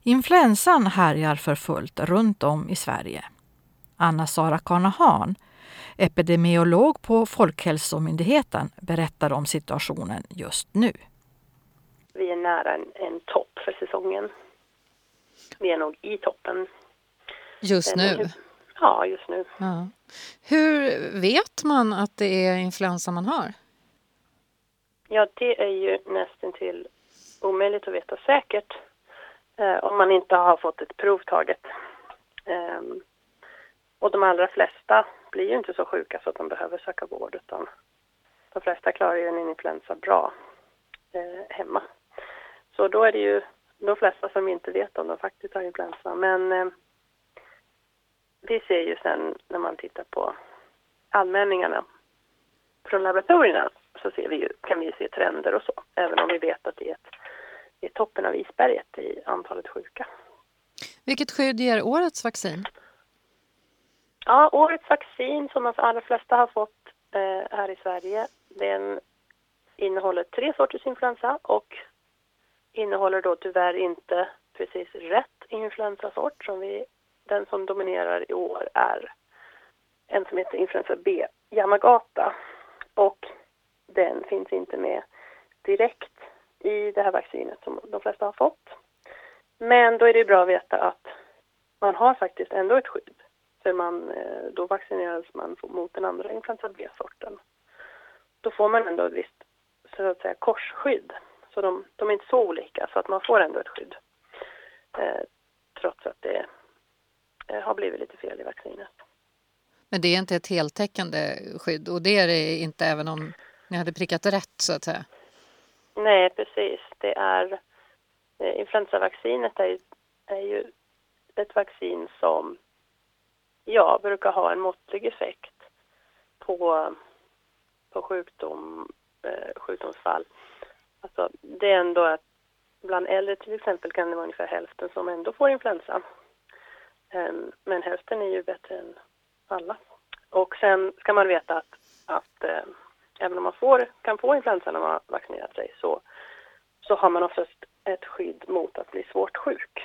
Influensan härjar för fullt runt om i Sverige. Anna-Sara Kanahan, epidemiolog på Folkhälsomyndigheten, berättar om situationen just nu. Vi är nära en topp för säsongen. Vi är nog i toppen. Just nu? Ja, just nu. Ja. Hur vet man att det är influensa man har? Ja, det är ju nästan till omöjligt att veta säkert om man inte har fått ett prov taget. Och de allra flesta blir ju inte så sjuka så att de behöver söka vård, utan de flesta klarar ju en influensa bra hemma. Så då är det ju de flesta som inte vet om de faktiskt har influensa. Men vi ser ju sen när man tittar på anmälningarna från laboratorierna, så kan vi se trender och så. Även om vi vet att det är toppen av isberget i antalet sjuka. Vilket skydd ger årets vaccin? Ja, årets vaccin som de allra flesta har fått här i Sverige, den innehåller 3 sorters influensa och innehåller då tyvärr inte precis rätt influensasort. Den som dominerar i år är en som heter influensa B, Yamagata, och den finns inte med direkt i det här vaccinet som de flesta har fått. Men då är det bra att veta att man har faktiskt ändå ett skydd. För då vaccineras man mot den andra influensa B-sorten. Då får man ändå ett visst, så att säga, korsskydd. Så de är inte så olika, så att man får ändå ett skydd. Trots att det har blivit lite fel i vaccinet. Men det är inte ett heltäckande skydd, och det är det inte även om ni hade prickat rätt, så att säga? Nej, precis. Det är influensavaccinet är ju ett vaccin som brukar ha en måttlig effekt på sjukdomsfall. Alltså, det är ändå att bland äldre till exempel kan det vara ungefär hälften som ändå får influensa. Men hälften är ju bättre än alla. Och sen ska man veta att även om man kan få influensa när man har vaccinerat sig, så har man oftast ett skydd mot att bli svårt sjuk.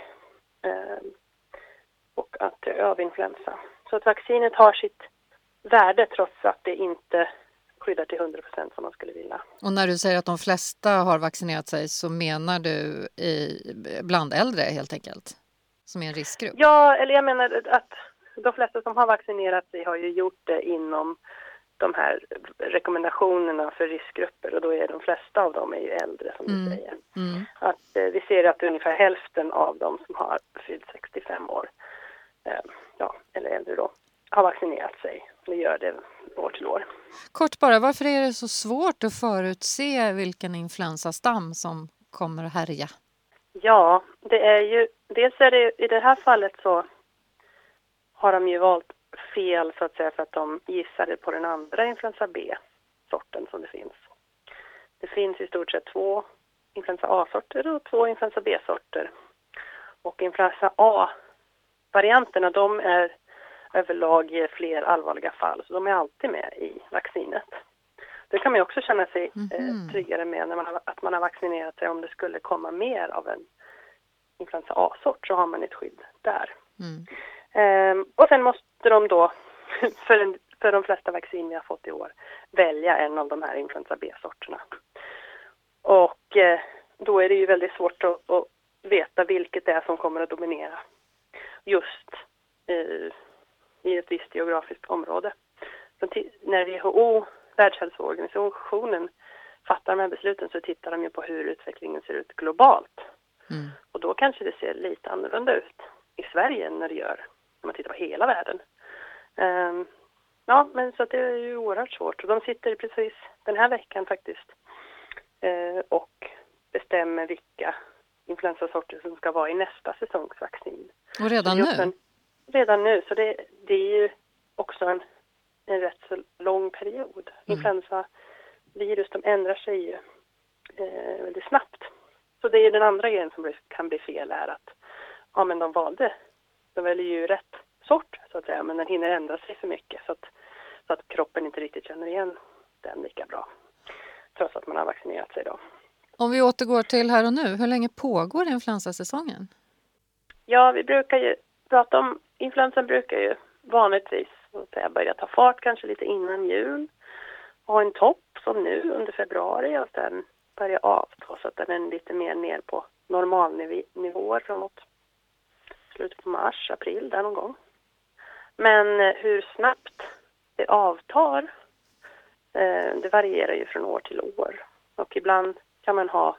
Och att dö av influensa. Så att vaccinet har sitt värde trots att det inte skyddar till 100% som man skulle vilja. Och när du säger att de flesta har vaccinerat sig, så menar du bland äldre helt enkelt? Som är en riskgrupp? Ja, eller jag menar att de flesta som har vaccinerat sig har ju gjort det inom de här rekommendationerna för riskgrupper, och då är de flesta av dem är ju äldre, som du säger. Att vi ser att ungefär hälften av dem som har fyllt 65 år eller äldre då har vaccinerat sig. Det gör det år till år. Kort bara, varför är det så svårt att förutse vilken influensastam som kommer att härja? Ja, det är ju, dels är det i det här fallet så har de ju valt fel, så att säga, för att de gissade på den andra influensa B-sorten som det finns. Det finns i stort sett 2 influensa A-sorter och 2 influensa B-sorter. Och influensa A-varianterna, de är överlag ger fler allvarliga fall, så de är alltid med i vaccinet. Det kan man ju också känna sig tryggare med när att man har vaccinerat sig. Om det skulle komma mer av en influensa A-sort, så har man ett skydd där. Och sen måste de då, för de flesta vaccin vi har fått i år, välja en av de här influensa B-sorterna. Och då är det ju väldigt svårt att veta vilket det är som kommer att dominera just i ett visst geografiskt område. Så när WHO, Världshälsoorganisationen, fattar de här besluten, så tittar de ju på hur utvecklingen ser ut globalt. Och då kanske det ser lite annorlunda ut i Sverige än när det gör när man tittar på hela världen. Men så att det är ju oerhört svårt. Och de sitter precis den här veckan faktiskt och bestämmer vilka influensasorter som ska vara i nästa säsongsvaccin. Och redan nu? Redan nu, så det är ju också en rätt så lång period. Influensavirus, de ändrar sig ju väldigt snabbt. Så det är den andra grejen som kan bli fel, är att men de väljer ju rätt sort, så att säga, men den hinner ändra sig för mycket så att kroppen inte riktigt känner igen den lika bra, trots att man har vaccinerat sig då. Om vi återgår till här och nu, hur länge pågår influensasäsongen? Ja, vi brukar ju prata om, influensan brukar ju vanligtvis så att säga, börja ta fart kanske lite innan jul. Ha en topp som nu under februari och sen börja avta så att den är lite mer ner på normalnivåer framåt slutet på mars, april där någon gång. Men hur snabbt det avtar, det varierar ju från år till år. Och ibland kan man ha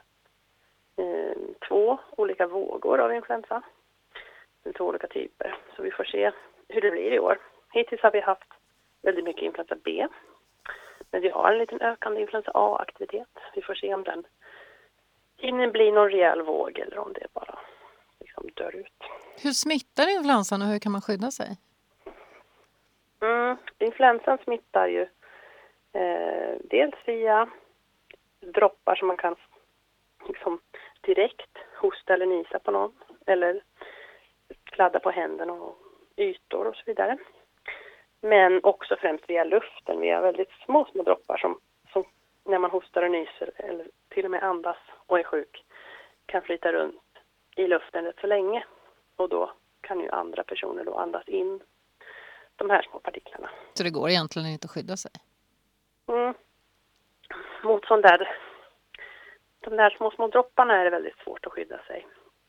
2 olika vågor av influensa. 2 olika typer. Så vi får se hur det blir i år. Hittills har vi haft väldigt mycket influensa B. Men vi har en liten ökande influensa A-aktivitet. Vi får se om den hinner bli någon rejäl våg eller om det bara liksom dör ut. Hur smittar influensan och hur kan man skydda sig? Influensan smittar ju dels via droppar som man kan liksom direkt hosta eller nysa på någon eller kladda på händerna och ytor och så vidare. Men också främst via luften, via väldigt små droppar som när man hostar och nyser eller till och med andas och är sjuk kan flyta runt i luften rätt så länge. Och då kan ju andra personer då andas in de här små partiklarna. Så det går egentligen inte att skydda sig? Mot de där små dropparna är det väldigt svårt att skydda sig.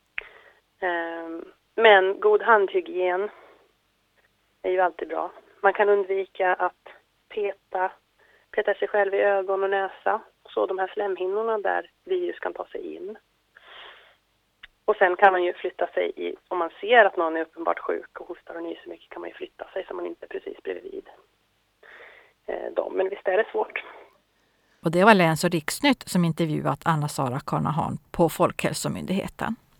Men god handhygien är ju alltid bra. Man kan undvika att peta sig själv i ögon och näsa. Så de här slemhinnorna där virus kan ta sig in. Och sen kan man ju flytta sig om man ser att någon är uppenbart sjuk och hostar och nyser mycket kan man ju flytta sig så man inte är precis bredvid dem. Men visst är det svårt. Och det var Läns- och riksnytt som intervjuat Anna-Sara Carnahan på Folkhälsomyndigheten.